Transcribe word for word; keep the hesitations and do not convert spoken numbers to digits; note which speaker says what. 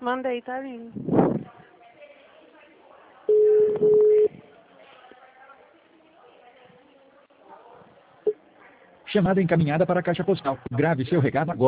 Speaker 1: Mandei, tá vindo.
Speaker 2: Chamada encaminhada para a caixa postal. Grave seu recado agora.